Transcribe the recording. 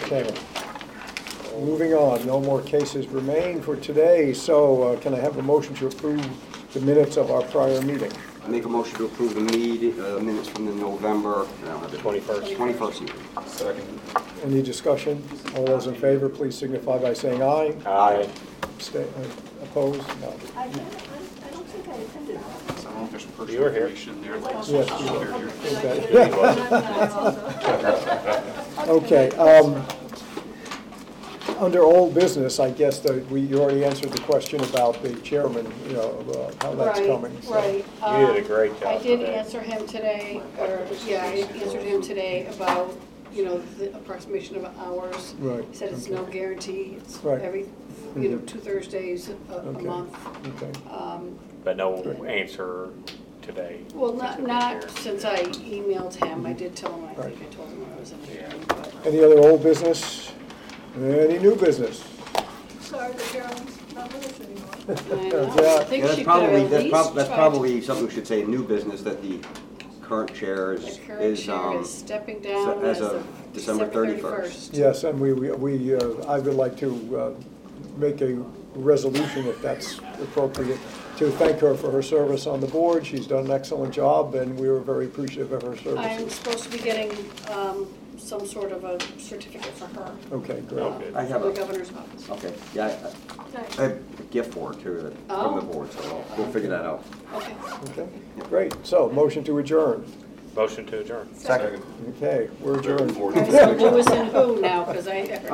Okay. Moving on, no more cases remain for today, so can I have a motion to approve the minutes of our prior meeting? I make a motion to approve the minutes from the November 21st meeting. Second. Any discussion? All those in favor, please signify by saying aye. Aye. Opposed? No. I don't think I attended that. It's an official person You were here. information there. Yes, you Okay. Okay. Under old business, I guess that you already answered the question about the chairman, how that's coming. So. Right. You did a great job I did today. answer him today, I answered him today about, the approximation of hours. Right, He said it's okay. no guarantee, it's Right. every, Mhm. 2 Thursdays a Okay. month. Okay. But no answer today. Well, Since you're not here. since I emailed him, I did tell him, I Right. think I told him I was in Yeah. there. But Any other old business? Any new business? Sorry, the chairman's not with us anymore. I know, Yeah. I think Yeah, she that's could have probably, at that's least prob- that's tried probably something we should say, new business, that the current chair The is, current chair is stepping down as as of of December December 31st. 31st. Yes, and I would like to make a resolution, if that's appropriate, to thank her for her service on the board. She's done an excellent job, and we were very appreciative of her I'm services. supposed to be getting some sort of a certificate for her Okay, great. Oh, good. I have from the a, governor's office. okay, yeah, I have a gift for her too, from the board, so we'll figure that out. Okay. Okay, great. So, motion to adjourn. Motion to adjourn. Second. Okay, we're adjourned. All right, so who is in who now, because I.